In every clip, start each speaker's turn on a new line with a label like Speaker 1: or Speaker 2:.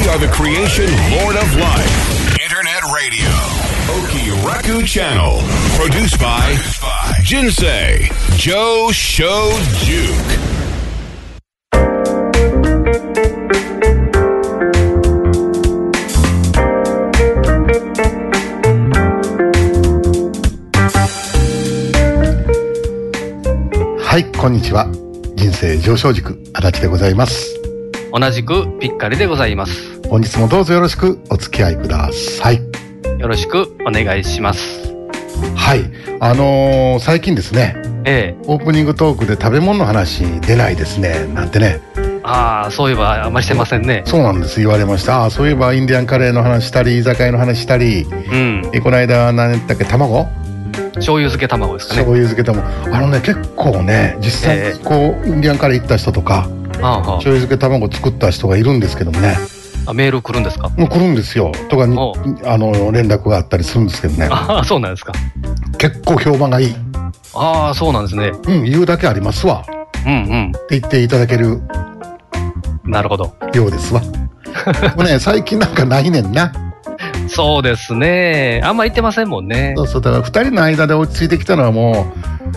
Speaker 1: are the creation Lord of Life. Internet Radio. Okiraku Channel. Produced by Jinsei Joe Shojuke.
Speaker 2: はい、こんにちは。人生上昇軸足立でございます。
Speaker 3: 同じくピッカリでございます。
Speaker 2: 本日もどうぞよろしくお付き合いください。
Speaker 3: よろしくお願いします。
Speaker 2: はい、最近ですね、オープニングトークで食べ物の話出ないですねなんてね。
Speaker 3: ああ、そういえばあんまりしてませんね。
Speaker 2: そうなんです、言われました。そういえばインディアンカレーの話したり居酒屋の話したり、この間何だっけ、卵
Speaker 3: 醤油漬け卵ですかね。
Speaker 2: 醤油漬け卵、結構ね、実際こうインディアンカレー行った人とか、醤油漬け卵作った人がいるんですけどもね。
Speaker 3: メール来るんですか？
Speaker 2: もう来るんですよ。とかに連絡があったりするんですけどね。
Speaker 3: ああ、そうなんですか。
Speaker 2: 結構評判がいい。
Speaker 3: ああ、そうなんですね。
Speaker 2: 言うだけありますわ。って言っていただける。
Speaker 3: なるほど。
Speaker 2: ようですわ。もうね、最近なんかないねんな。
Speaker 3: そうですね。あんま言ってませんもんね。
Speaker 2: そうだから2人の間で落ち着いてきたのはも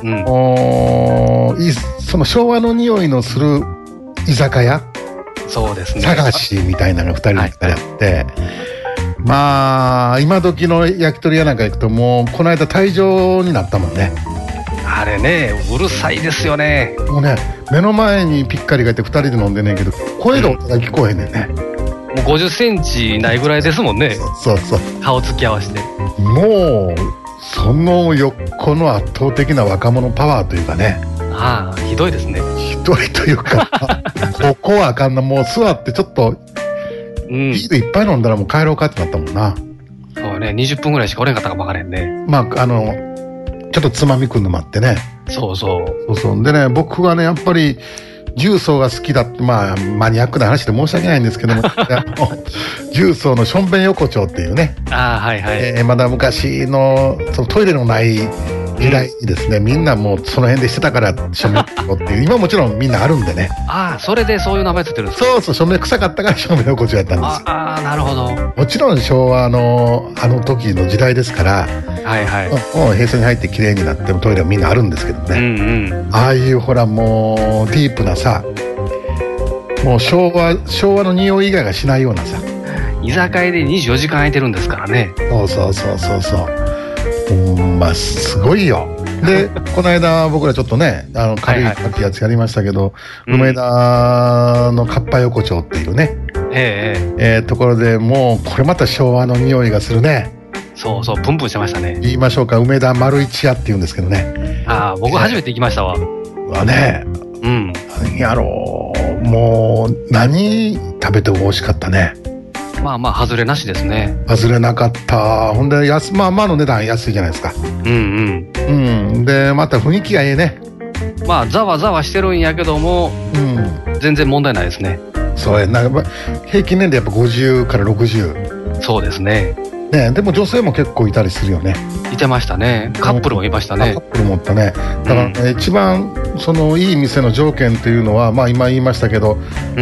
Speaker 2: う、その昭和の匂いのする居酒屋、
Speaker 3: そうですね、
Speaker 2: 探しみたいなのが2人の間であって、まあ今時の焼き鳥屋なんか行くともうこの間退場になったもんね。
Speaker 3: あれね、うるさいですよね。
Speaker 2: もうね、目の前にピッカリがいて2人で飲んでんねんけど、声が聞こえへんねんね。
Speaker 3: もう50センチないぐらいですもんね。
Speaker 2: そう
Speaker 3: 顔つき合わせて、
Speaker 2: もうその横の圧倒的な若者パワーというかね。
Speaker 3: ああ、ひどいですね。
Speaker 2: ひどいというかここはあかんな、もう座ってちょっとビールいっぱい飲んだらもう帰ろうかってなったもんな。
Speaker 3: そうね、20分ぐらいしかおれんかったかもわからへんね。
Speaker 2: まあちょっとつまみくんのもあってね。そうでね、僕はねやっぱり重曹が好きだって、まあマニアックな話で申し訳ないんですけども重曹のしょんべん横丁っていうね、まだ昔のそのトイレのない時代にですね、みんなもうその辺でしてたからしょんべん横丁っていう今もちろんみんなあるんでね。
Speaker 3: ああ、それでそういう名前ついてるんですか？
Speaker 2: そう、しょんべん臭かったからしょんべん横丁やったんですよ。
Speaker 3: ああ、なるほど。
Speaker 2: もちろん昭和の時の時代ですから、もう平成に入って綺麗になってもトイレはみんなあるんですけどね、ああいうほらもうディープなさ、もう昭和の匂い以外がしないようなさ、
Speaker 3: 居酒屋で24時間空いてるんですからね。
Speaker 2: まあすごいよ。でこの間僕らちょっとね軽いやつやりましたけど、梅田のかっぱ横丁っていうね、ところでもうこれまた昭和の匂いがするね。
Speaker 3: そうプンプンしてましたね。
Speaker 2: 言いましょうか、梅田丸一屋っていうんですけどね。
Speaker 3: ああ、僕初めて行きましたわ。
Speaker 2: ね、何やろう、もう何食べても美味しかったね。
Speaker 3: まあ外れなしですね。
Speaker 2: 外れなかった。ほんでまあの値段安いじゃないですか。でまた雰囲気がいいね。
Speaker 3: まあざわざわしてるんやけども、全然問題ないですね。
Speaker 2: そうやな、平均年齢やっぱ50から60。
Speaker 3: そうですね。
Speaker 2: でも女性も結構いたりするよね。
Speaker 3: いてましたね。カップルもいましたね。
Speaker 2: カップルもいたね。だから、一番そのいい店の条件というのは、まあ今言いましたけど、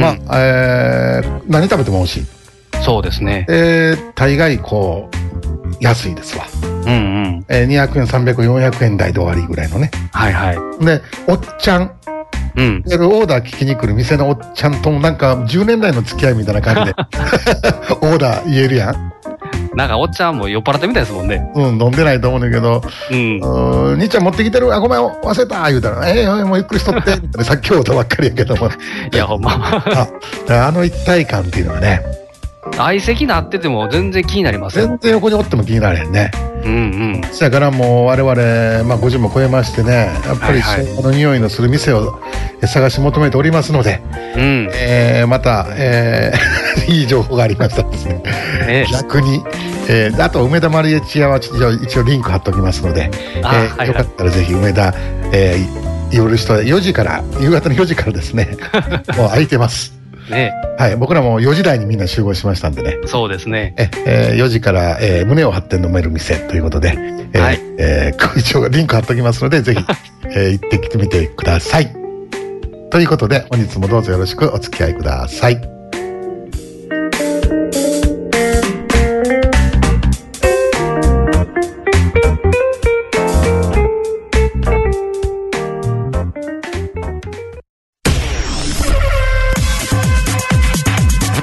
Speaker 2: 何食べても美味しい。そうですね。大概こう安いですわ。200円300円400円台で終わりぐらいのね。でおっちゃん、オーダー聞きに来る店のおっちゃんともなんか10年来の付き合いみたいな感じでオーダー言えるやん。
Speaker 3: なんかおっちゃんも酔っ払ってみたいですもんね。
Speaker 2: 飲んでないと思うんだけど、兄ちゃん持ってきてる、あ、ごめん忘れた言うたら、もうゆっくりしとってみたいな、さっきオーダーばっかりやけども
Speaker 3: いやほんま
Speaker 2: 一体感っていうのがね、
Speaker 3: 相席なってても全然気になりません。
Speaker 2: 全然横におっても気になれへんね。そやからもう我々、50も超えましてね、やっぱり昭和の匂いのする店を探し求めておりますので、また、いい情報がありましたらですね、逆に、あと梅田マリエチアは一応リンク貼っておきますので、よかったらぜひ梅田、寄る人は4時から夕方の4時からですねもう空いてますね。僕らも4時台にみんな集合しましたんでね。そうですね。4時から、胸を張って飲める店ということで、一応リンク貼っときますのでぜひ、行ってきてみてください。ということで本日もどうぞよろしくお付き合いください。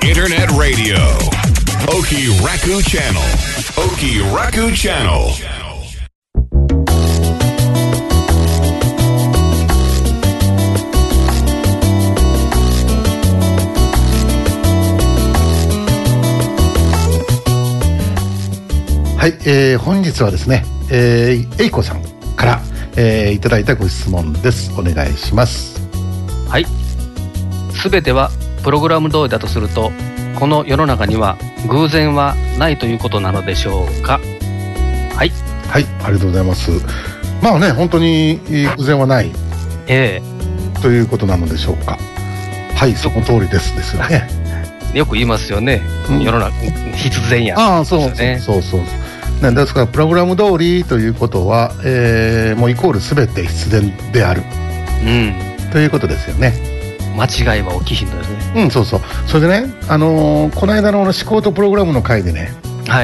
Speaker 1: Internet Radio Oki Raku Channel Oki Raku Channel
Speaker 2: はい、本日はですね、えいこさんから、いただいたご質問です。お願いします。
Speaker 3: はい。すべてはプログラム通りだとすると、この世の中には偶然はないということなのでしょうか。はい。
Speaker 2: はい、ありがとうございます。まあね、本当に偶然はない、ということなのでしょうか。はい、その通りですですよね。
Speaker 3: よく言いますよね。世の中必然や。
Speaker 2: ああ、そうね。そう。ね、ですからプログラム通りということは、もうイコールすべて必然である、ということですよね。
Speaker 3: 間違いは起きひんのですね。
Speaker 2: そう。それでね、この間の思考とプログラムの回でね、
Speaker 3: はい、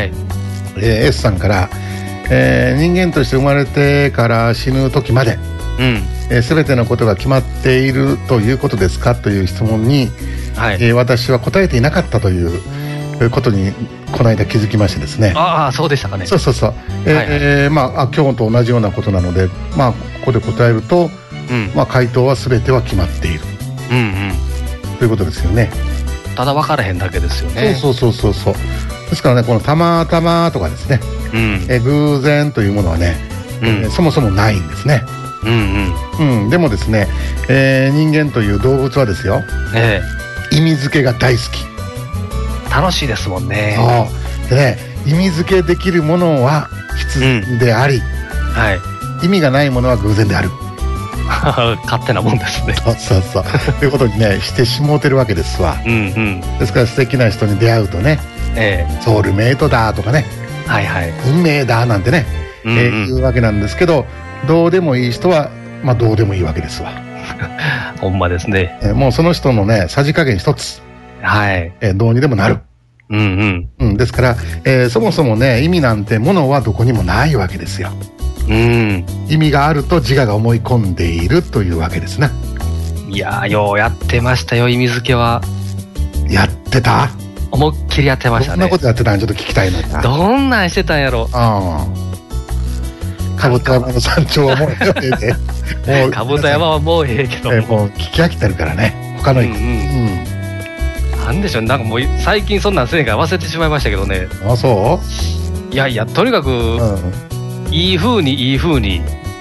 Speaker 2: S さんから、人間として生まれてから死ぬ時まで、すべてのことが決まっているということですかという質問に、はい、私は答えていなかったということにこの間気づきましてですね。
Speaker 3: ああ、そうでしたかね。
Speaker 2: そう。まあ今日と同じようなことなので、まあここで答えると、まあ回答は全ては決まっている、ということですよね。
Speaker 3: ただ分からへんだけですよね。
Speaker 2: そう。ですからね、このたまたまとかですね、偶然というものはね、そもそもないんですね。でもですね、人間という動物はですよ、意味付けが大好き。
Speaker 3: 楽しいですもんね。
Speaker 2: でね、意味付けできるものは必然であり、意味がないものは偶然である。
Speaker 3: 勝手なもんですね。
Speaker 2: そうということにねしてしもうてるわけですわ。ですから素敵な人に出会うとね、ソウルメイトだとかね、運命だなんてね、言うわけなんですけど、どうでもいい人はまあどうでもいいわけですわ。
Speaker 3: ほんまですね。
Speaker 2: もうその人のねさじ加減一つ、どうにでもなる。ですから、そもそもね意味なんてものはどこにもないわけですよ。意味があると自我が思い込んでいるというわけですね。
Speaker 3: いやー、ようやってましたよ、意味付けは。
Speaker 2: やってた？
Speaker 3: 思いっきりやってましたね。
Speaker 2: どんなことやってたんちょっと聞きたいな。
Speaker 3: どんなんしてたんやろ。
Speaker 2: かぶと山の山頂はもうええで。
Speaker 3: かぶと山はもうええけど
Speaker 2: もう聞き飽きてるからね、他の
Speaker 3: なんでしょう、なんかもう最近そんなんせんから忘れてしまいましたけどね。
Speaker 2: あ、そう？
Speaker 3: いやとにかく、いい風に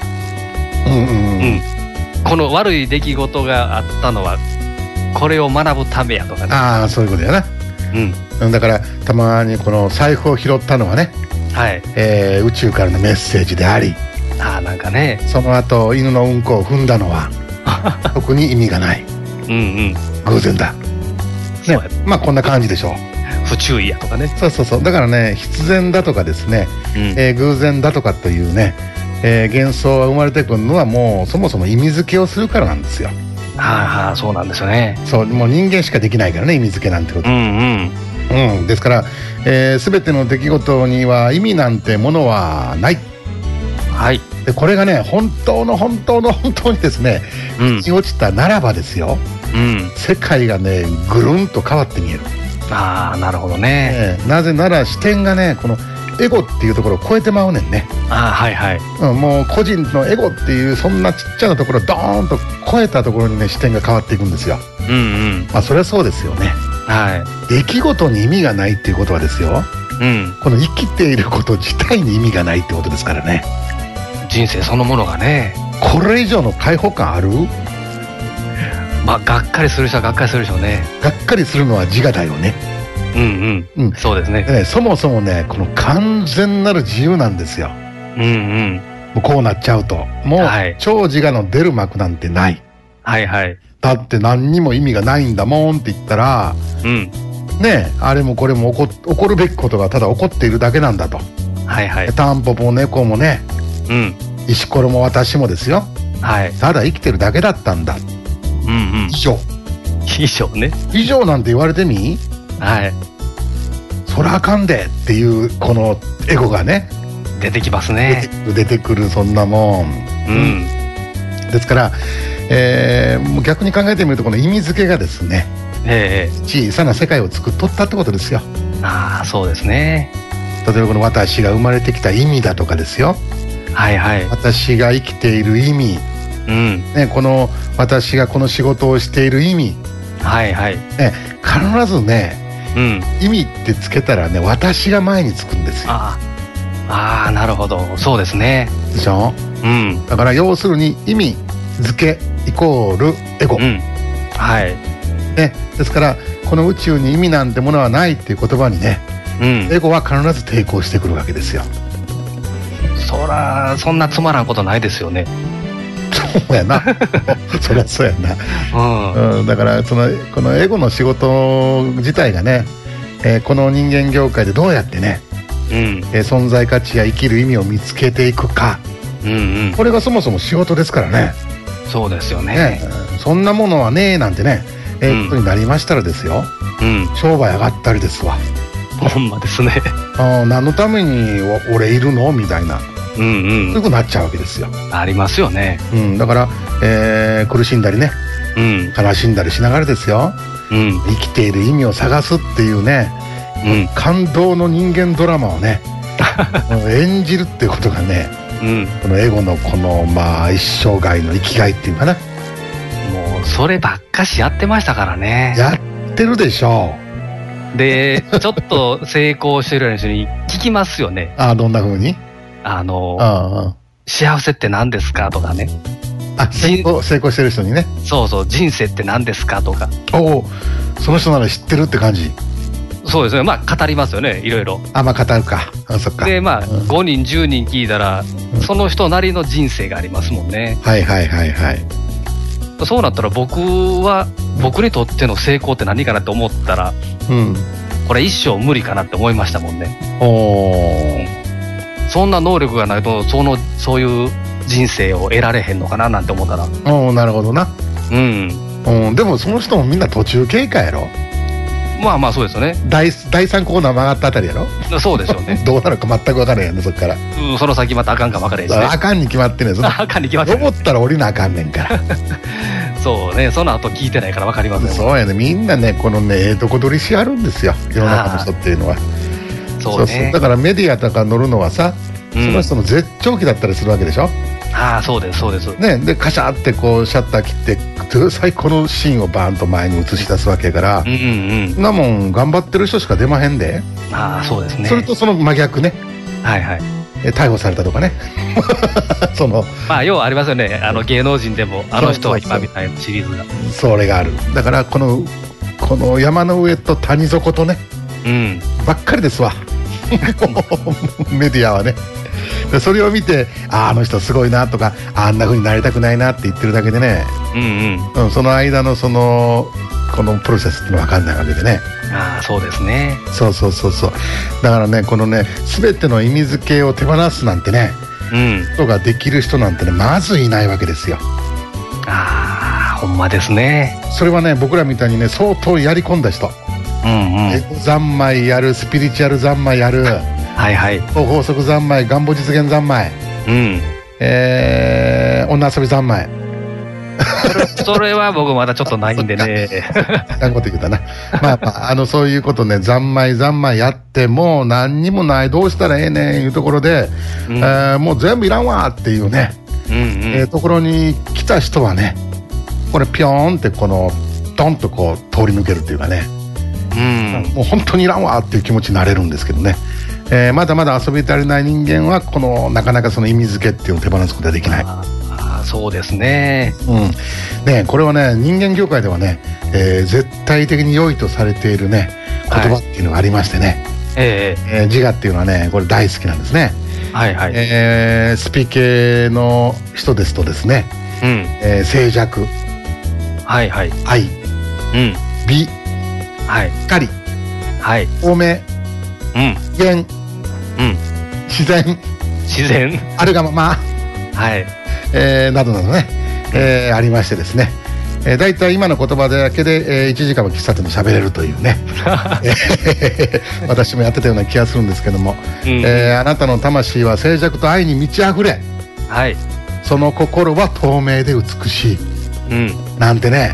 Speaker 3: この悪い出来事があったのはこれを学ぶためやとかね。
Speaker 2: ああ、そういうことやな。だからたまにこの財布を拾ったのはね、宇宙からのメッセージであり、
Speaker 3: なんかね、
Speaker 2: その後犬のうんこを踏んだのは特に意味がない偶然だ、まあこんな感じでしょう。
Speaker 3: 不注意やとかね。
Speaker 2: そうだからね、必然だとかですね、偶然だとかというね、幻想が生まれてくるのはもうそもそも意味付けをするからなんですよ。
Speaker 3: そうなんですよね。
Speaker 2: そう、もう人間しかできないからね、意味付けなんてこと。ですから、全ての出来事には意味なんてものはない。でこれがね、本当にですね、に落ちたならばですよ、世界がねぐるんと変わって見える。
Speaker 3: なるほどね。
Speaker 2: なぜなら視点がね、このエゴっていうところを超えてまうねんね。もう個人のエゴっていうそんなちっちゃなところをドーンと超えたところにね視点が変わっていくんですよ。まあそれはそうですよね。出来事に意味がないっていうことはですよ、この生きていること自体に意味がないってことですからね。
Speaker 3: 人生そのものがね。
Speaker 2: これ以上の解放感ある？
Speaker 3: まあがっかりする人はがっかりするでしょうね。
Speaker 2: がっかりするのは自我だよね。
Speaker 3: そうですね。
Speaker 2: そもそもね、この完全なる自由なんですよ。もうこうなっちゃうともう、超自我の出る幕なんてない。だって何にも意味がないんだもんって言ったら、ね、あれもこれも起こるべきことがただ起こっているだけなんだと。タンポポも猫もね、石ころも私もですよ、ただ生きてるだけだったんだ。以上ね。以上なんて言われてみ、そらあかんでっていうこのエゴがね
Speaker 3: 出てきますね。
Speaker 2: 出てくる、そんなもん。ですから、逆に考えてみると、この意味付けがですね、 小さな世界を作っとったってことですよ。
Speaker 3: ああ、そうですね。
Speaker 2: 例えばこの私が生まれてきた意味だとかですよ。
Speaker 3: はいはい。
Speaker 2: 私が生きている意味、ね、この私がこの仕事をしている意味、
Speaker 3: はいはい。
Speaker 2: ね、必ずね、意味ってつけたらね、私が前につくんですよ。
Speaker 3: ああ、なるほど。そうですね。
Speaker 2: でしょ。だから要するに意味付けイコールエゴ。
Speaker 3: はい。
Speaker 2: ね、ですからこの宇宙に意味なんてものはないっていう言葉にね、エゴは必ず抵抗してくるわけですよ。
Speaker 3: そんなつまらんことないですよね。
Speaker 2: そうやな。そりゃそうやな。だからこのエゴの仕事自体がね、この人間業界でどうやってね、存在価値や生きる意味を見つけていくか、これがそもそも仕事ですからね。
Speaker 3: そうですよね。
Speaker 2: そんなものはねえなんてね、ことになりましたらですよ、商売上がったりですわ。
Speaker 3: ほんまですね。
Speaker 2: 何のために俺いるのみたいな、そういうことになっちゃうわけですよ。
Speaker 3: ありますよね。
Speaker 2: だから、苦しんだりね、悲しんだりしながらですよ、生きている意味を探すっていうね、感動の人間ドラマをね演じるっていうことがね、このエゴのこの一生涯の生きがいっていうかな、
Speaker 3: もうそればっかしやってましたからね。
Speaker 2: やってるでしょ
Speaker 3: う。でちょっと成功してるような人に聞きますよね。
Speaker 2: どんな風に
Speaker 3: 幸せって何ですかとかね。
Speaker 2: 成功してる人にね。
Speaker 3: そうそう、人生って何ですかとか。
Speaker 2: その人なら知ってるって感じ。
Speaker 3: そうですね。語りますよね、いろいろ。
Speaker 2: 語るか。そっか。
Speaker 3: で5人10人聞いたら、その人なりの人生がありますもんね。
Speaker 2: はいはいはいはい。
Speaker 3: そうなったら僕にとっての成功って何かなって思ったら、これ一生無理かなって思いましたもんね。そんな能力がないとそういう人生を得られへんのかななんて思ったら。
Speaker 2: なるほどな。でもその人もみんな途中経過やろ。
Speaker 3: そうですよね。
Speaker 2: 第3コーナー曲がったあたりやろ。
Speaker 3: そうですよね。
Speaker 2: どうなるか全く分からへんね、そっから。
Speaker 3: その先またあかんか分からへんしね。
Speaker 2: あかんに決まってね。
Speaker 3: あかんに決まってね。
Speaker 2: 登ったら降りなあかんねんから
Speaker 3: そうね、その後聞いてないから分かりません。
Speaker 2: そうやね、みんなね、このね、どこ取りしあるんですよ、世の中の人っていうのは。そうだからメディアとか乗るのはさ、その人の絶頂期だったりするわけでしょ。
Speaker 3: そうですそうです。
Speaker 2: ね、でカシャってこうシャッター切って最高のシーンをバーンと前に映し出すわけやから、そんなもん頑張ってる人しか出まへんで。
Speaker 3: そうですね。
Speaker 2: それとその真逆ね。逮捕されたとかね
Speaker 3: 要はありますよね、芸能人でもの人は今みたいなシリーズが。
Speaker 2: それがある。だからこの山の上と谷底とね、ばっかりですわメディアはね。それを見てあの人すごいなとか、あんな風になりたくないなって言ってるだけでね、その間のこのプロセスってのは分かんないわけでね。
Speaker 3: そうですね。
Speaker 2: そうだからね、このね、全ての意味付けを手放すなんてね、人ができる人なんてね、まずいないわけですよ。
Speaker 3: ほんまですね。
Speaker 2: それはね、僕らみたいにね、相当やり込んだ人、エゴ三昧やる、スピリチュアル三昧やる、法則三昧、願望実現三昧、女遊び三昧
Speaker 3: それは僕まだちょっとないんでね。
Speaker 2: なんこと言うたな。そういうことね、三昧やってもう何にもない、どうしたらええねんいうところで、もう全部いらんわっていうね、ところに来た人はね、これピョーンってドンとこう通り抜けるっていうかね、もう本当にいらんわっていう気持ちになれるんですけどね。まだまだ遊び足りない人間はなかなかその意味付けっていうのを手放すことはできない。
Speaker 3: そうですね。
Speaker 2: これはね、人間業界ではね、絶対的に良いとされているね、言葉っていうのがありましてね、自我っていうのはね、これ大好きなんですね。スピ系の人ですとですね、静寂、愛、美、光、透明、源、自然、あるがまま、などなどね、ありましてですね、だいたい今の言葉だけで、1時間は喫茶店で喋れるというね私もやってたような気がするんですけども、あなたの魂は静寂と愛に満ち溢れ、その心は透明で美しい、なんてね、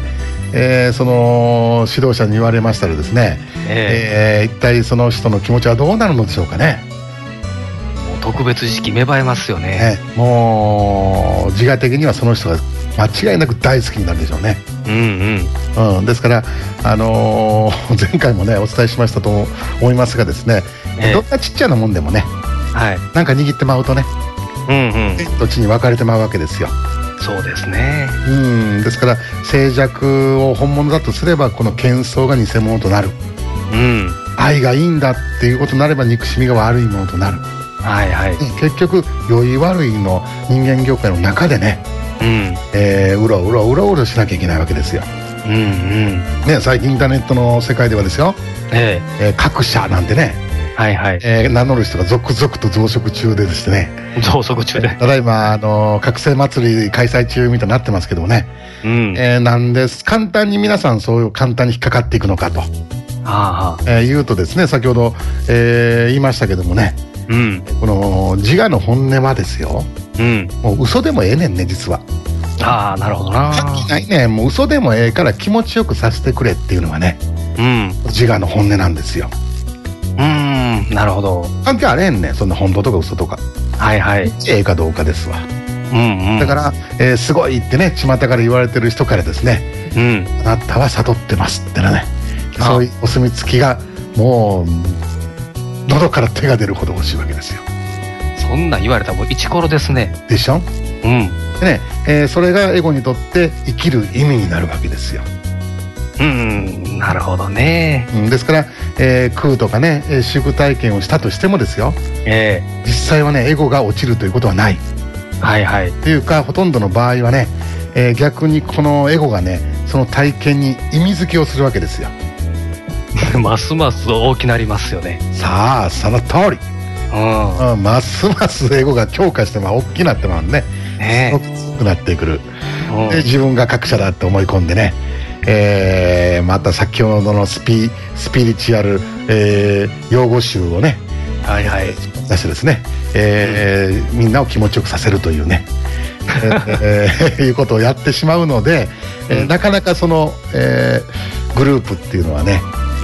Speaker 2: その指導者に言われましたらですね、一体その人の気持ちはどうなるのでしょうかね。
Speaker 3: もう特別意識芽生えますよね。
Speaker 2: もう自我的にはその人が間違いなく大好きになるでしょうね。ですから、前回もねお伝えしましたと思いますがですね、どんなちっちゃなもんでもね、なんか握ってまうとね、どっちに分かれてまうわけですよ。
Speaker 3: そうですね。
Speaker 2: ですから静寂を本物だとすればこの喧騒が偽物となる、愛がいいんだっていうことになれば憎しみが悪いものとなる、結局良い悪いの人間業界の中でね、うろうろしなきゃいけないわけですよ。最近インターネットの世界ではですよ、各社なんてね、名乗る人が続々と増殖中でですね、ただいま覚醒祭り開催中みたいになってますけどもね、なんです簡単に皆さんそういう簡単に引っかかっていくのかと言うとですね、先ほど、言いましたけどもね、この自我の本音はですよ、もう嘘でもええねんね、実は。
Speaker 3: なるほどな。
Speaker 2: ないね、もう嘘でもええから気持ちよくさせてくれっていうのがね、自我の本音なんですよ。
Speaker 3: なるほど。
Speaker 2: 関係あれへんねん、そんな本当とか嘘とか。ええかどうかですわ。だから、すごいってね、巷から言われてる人からですね、あなたは悟ってますってね、そういうお墨付きがもう喉から手が出るほど欲しいわけですよ。
Speaker 3: そんなん言われたらもうイチコロですね。
Speaker 2: でしょ。でね、それがエゴにとって生きる意味になるわけですよ。
Speaker 3: なるほどね。
Speaker 2: ですから、空とかね、祝体験をしたとしてもですよ、実際はねエゴが落ちるということはない。というかほとんどの場合はね、逆にこのエゴがねその体験に意味付けをするわけですよ。
Speaker 3: ますます大きなりますよね。
Speaker 2: さあその通り。ますますエゴが強化して大きくなってまうね。大きくなってくる。で自分が格者だって思い込んでね、また先ほどのスピリチュアル、用語集をね、出してですね、みんなを気持ちよくさせるというね、いうことをやってしまうので、なかなかその、グループっていうのはね、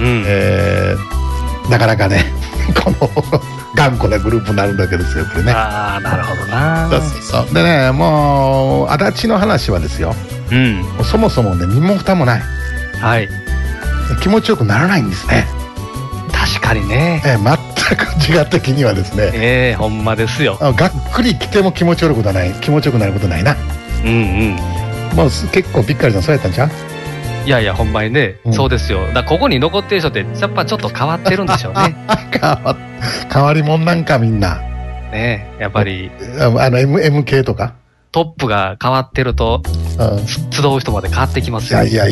Speaker 2: なかなかねこの頑固なグループになるわけですよ、これね。
Speaker 3: なるほどな。
Speaker 2: そうでね、もう足立の話はですよ、そもそもね身も蓋もない、気持ちよくならないんですね。
Speaker 3: 確かにね、
Speaker 2: 全く自我的にはですね、
Speaker 3: ほんまですよ。
Speaker 2: がっくり来ても気持ちよくなることないな。もう結構びっかりな、そうやったんちゃう？
Speaker 3: いやいやほんまにね、そうですよ。だここに残ってる人ってやっぱちょっと変わってるんでしょうね。
Speaker 2: 変わりもんなんかみんな
Speaker 3: ね、やっぱり
Speaker 2: M 系とか
Speaker 3: トップが変わってると、集う人まで変わってきますよ。
Speaker 2: いや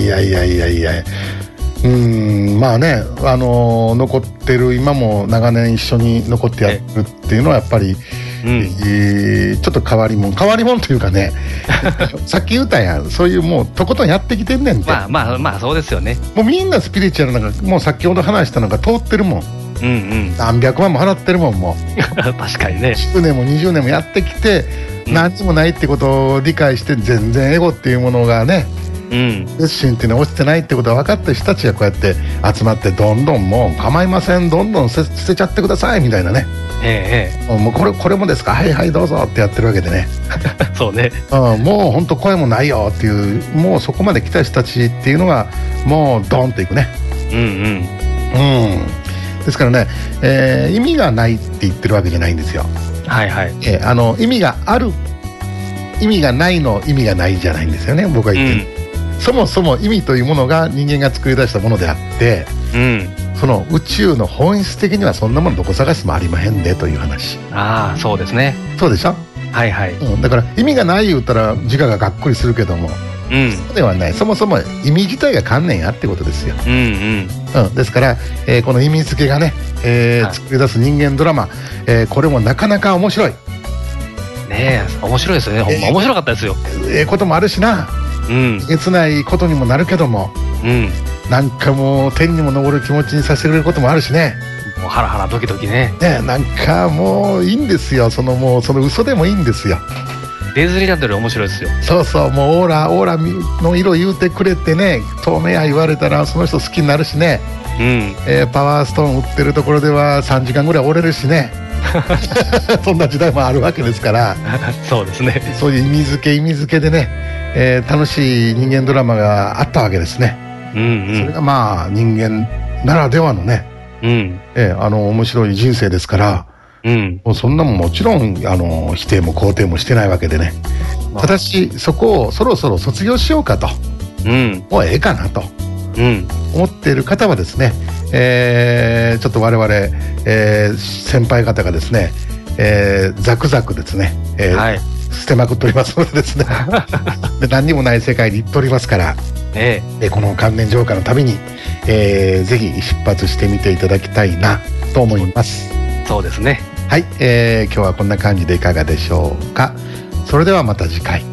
Speaker 2: まあね、残ってる今も長年一緒に残ってやるっていうのはやっぱり、ちょっと変わりもんというかねさっき言ったやん、そういうもうとことんやってきてんねんって。
Speaker 3: まあそうですよね。
Speaker 2: もうみんなスピリチュアルなんかもう先ほど話したのが通ってるもん。何百万も払ってるもん、もう
Speaker 3: 確かにね。
Speaker 2: 10年も20年もやってきて、何にもないってことを理解して、全然エゴっていうものがね、決心っていうのは落ちてないってことが分かった人たちがこうやって集まって、どんどんもう構いません、どんどん捨てちゃってくださいみたいなね、もうこれもですか、はいどうぞってやってるわけでね
Speaker 3: そうね、
Speaker 2: もう本当声もないよっていう、もうそこまで来た人たちっていうのがもうドンといくね。ですからね、意味がないって言ってるわけじゃないんですよ。意味がある、意味がないの意味がないじゃないんですよね、僕は言ってる。そもそも意味というものが人間が作り出したものであって、その宇宙の本質的にはそんなものどこ探してもありまへんでという話。
Speaker 3: そうですね。
Speaker 2: そうでしょ。だから意味がない言ったら自我ががっくりするけども、そうではない。そもそも意味自体が観念やってことですよ。ですから、この意味付けがね、作り出す人間ドラマ、これもなかなか面白い
Speaker 3: ね。面白いですよね。ほんま面白かったですよ。
Speaker 2: こともあるしな、えつないことにもなるけども、なんかもう天にも昇る気持ちにさせてくれることもあるしね。
Speaker 3: もうハラハラドキドキね。
Speaker 2: なんかもういいんですよ。もうその嘘でもいいんですよ。
Speaker 3: ディズニーランドより面白いですよ。
Speaker 2: そうそう、もうオーラの色言うてくれてね、透明や言われたらその人好きになるしね、パワーストーン売ってるところでは3時間ぐらい折れるしねそんな時代もあるわけですから
Speaker 3: そうですね、
Speaker 2: そういう意味付けでね、楽しい人間ドラマがあったわけですね。それがまあ人間ならではのね、面白い人生ですから、もうそんなもんもちろん否定も肯定もしてないわけでね、ただしそこをそろそろ卒業しようかと、もうええかなと、思っている方はですね、ちょっと我々、先輩方がですね、ザクザクですね、捨てまくっておりますのでですねで何にもない世界に行っておりますから、この関連浄化の旅に、ぜひ出発してみていただきたいなと思います。
Speaker 3: そうですね。
Speaker 2: はい、今日はこんな感じでいかがでしょうか。それではまた次回。